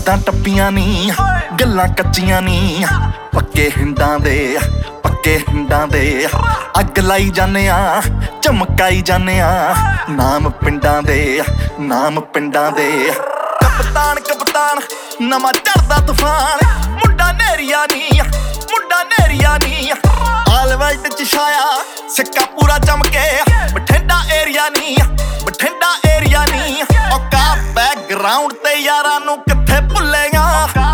ਹੱਦਾਂ ਟੱਪੀਆਂ ਨੀ, ਗੱਲਾਂ ਕੱਚੀਆਂ ਨੀ, ਪੱਕੇ ਹਿੰਡਾਂ ਦੇ ਅੱਗ ਲਾਈ ਜਾਂਦੇ ਆ, ਚਮਕਾਈ ਜਾਂਦੇ ਆ, ਨਾਮ ਪਿੰਡਾਂ ਦੇ ਕਪਤਾਨ ਨਵਾਂ ਚੜਦਾ ਤੂਫਾਨ, ਮੁੰਡਾ ਨੇਰੀਆ ਨੀ ਆਲ ਵਰਲਡ ਚ ਛਾਇਆ ਸਿੱਕਾ ਪੂਰਾ ਚਮਕੇ, ਬਠਿੰਡਾ ਏਰੀਆ ਨੀ ਔਕਾ ਬੈਕਗਰਾਉਂਡ ਤੇ ਯਾਰਾਂ ਨੂੰ ਕਿੱਥੇ ਭੁੱਲੇਗਾ,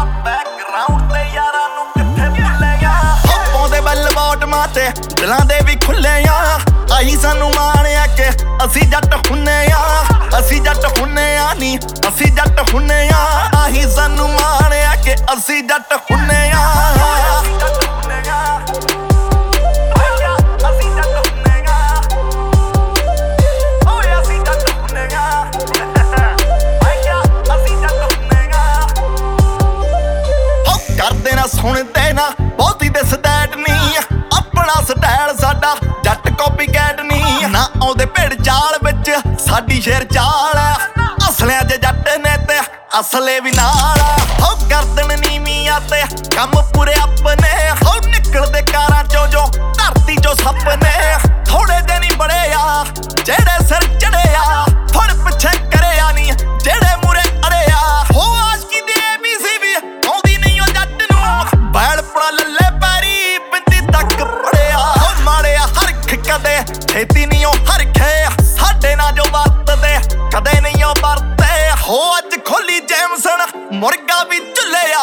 ਪਾਉਂਦੇ ਬੈਲ ਬਾਟਮਾਂ ਤੇ ਦਿਲਾਂ ਦੇ ਵੀ ਖੁੱਲੇ ਆ, ਆਹੀ ਸਾਨੂੰ ਮਾਣਿਆ ਕਿ ਅਸੀਂ ਜੱਟ ਹੁੰਨੇ ਆ, ਅਸੀਂ ਜੱਟ ਹੁੰਨੇ ਆ ਨੀ, ਅਸੀਂ ਜੱਟ ਹੁੰਨੇ ਆ, ਆਹੀ ਸਾਨੂੰ ਮਾਣਿਆ ਕਿ ਅਸੀਂ ਜੱਟ ਹੁੰਨੇ ਆ। ਕਰਦੇ ਨਾ ਸੁਣਦੇ ਨਾ ਬਹੁਤੀ ਦੇ ਸਟੈਟ ਨੀ, ਆਪਣਾ ਸਟਾਈਲ ਸਾਡਾ ਜੱਟ ਕਾਪੀ ਕੈਟ ਨੀ, ਨਾ ਆਉਂਦੇ ਭੇਡ ਚਾਲ ਵਿੱਚ ਸਾਡੀ ਸ਼ੇਰ ਚਾਲ, ਅਸਲਿਆਂ ਚ ਜੱਟ ਨੇ ਤੇ ਅਸਲੇ ਵੀ ਨਾਲ, ਹੋ ਗਰਦਨ ਨੀਵੀਆਂ ਤੇ ਕੰਮ ਪੂਰੇ ਆਪਣੇ, ਹੋ ਨਿਕਲਦੇ ਕਾਰਾਂ ਚੋਂ ਜੋ ਧਰਤੀ ਚੋਂ ਸਪਨੇ, ਥੋੜੇ ਜਿਹੇ ਨੀ ਬੜੇ ਆ ਜਿਹੜੇ ਸਿਰ ਚੜੇ ਆ, ਫੜ ਪਿੱਛੇ ਕਰਿਆ ਨੀ ਜਿਹੜੇ ਮੂਰੇ ਅੜੇ ਆ, ਹੋ ਆਸ਼ਕੀ ਦੀ ABC ਵੀ ਆਉਂਦੀ ਨਹੀਂ ਉਹ ਜੱਟ ਨੂੰ, ਬੈਲਪਣਾ ਲੱਲੇ ਪੈਰੀ ਬਿੰਦੀ ਤੱਕ ਪੜਿਆ, ਹੋ ਮਾੜਿਆ ਹਰਖ ਕਦੇ ਛੇਤੀ ਨਹੀਂ ਉਹ ਹਰਖੇ, ਸਾਡੇ ਨਾਲ ਜੋ ਵਰਤਦੇ ਕਦੇ ਨਹੀਂ ਉਹ ਵਰਤੇ, ਹੋ ਅੱਜ ਖੋਲੀ ਜੈਮਸਨ ਮੁਰਗਾ ਵੀ ਝੁੱਲਿਆ,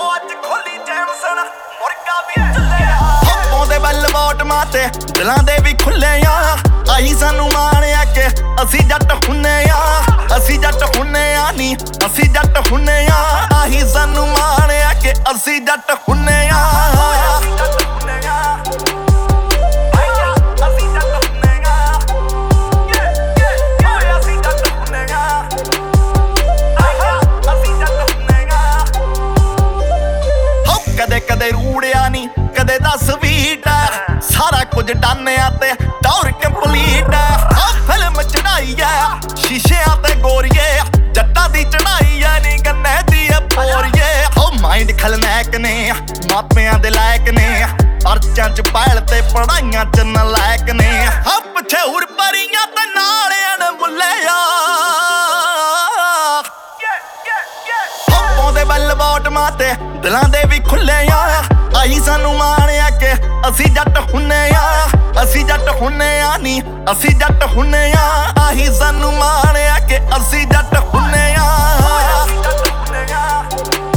ਪਾਉਂਦੇ ਬੈਲ ਬਾਟਮਾਂ ਤੇ ਦਿਲਾਂ ਦੇ ਵੀ ਖੁੱਲੇ ਆ, ਆਹੀ ਸਾਨੂੰ ਮਾਣਿਆ ਕਿ ਅਸੀਂ ਜੱਟ ਹੁੰਨੇ ਆ, ਅਸੀਂ ਜੱਟ ਹੁੰਨੇ ਆ ਨੀ, ਅਸੀਂ ਜੱਟ ਹੁੰਨੇ ਆ, ਆਹੀ ਸਾਨੂੰ ਮਾਣਿਆ ਕਿ ਅਸੀਂ ਜੱਟ ਹੁੰਨੇ ਆ। ਕਦੇ ਰੂੜਿਆ ਨੀ ਕਦੇ ਦੱਸ ਵੀਟ, ਸਾਰਾ ਕੁਝ ਡਾਨਿਆ ਤੇ ਟੌਰ ਕੰਪਲੀਟ, ਫਿਲਮ ਚੜਾਈ ਆ ਸ਼ੀਸ਼ਿਆਂ ਤੇ ਗੋਰੀਏ, ਜੱਟਾਂ ਦੀ ਚੜਾਈ ਆ ਨੀ ਗੰਨੇ ਦੀ ਪੋਰੀਏ, ਹੋ ਮਾਈਂਡ ਖਲਨਾਇਕ ਨੇ ਮਾਪਿਆਂ ਦੇ ਲਾਇਕ ਨੇ, ਪਰਚਾਂ ਚ ਪੈਲ ਤੇ ਪੜਾਈਆਂ ਚ ਨਲਾਇਕ ਨੇ, ਹਾਂ ਪਿੱਛੇ ਹੁਰ ਪਰੀਆਂ ਤੇ ਨਾਲ ਅਣਮੁੱਲੇ ਆ, ਪਾਉਂਦੇ ਬੈਲ ਬਾਟਮਾਂ ਤੇ ਦਿਲਾਂ ਦੇ ਵੀ ਖੁੱਲੇ ਆ, ਆਹੀ ਸਾਨੂੰ ਮਾਣਿਆ ਕਿ ਅਸੀਂ ਜੱਟ ਹੁੰਨੇ ਆ, ਅਸੀਂ ਜੱਟ ਹੁੰਨੇ ਆ ਨੀ, ਅਸੀਂ ਜੱਟ ਹੁੰਨੇ ਆ, ਆਹੀ ਸਾਨੂੰ ਮਾਣਿਆ ਕਿ ਅਸੀਂ ਜੱਟ ਹੁੰਨੇ ਆ।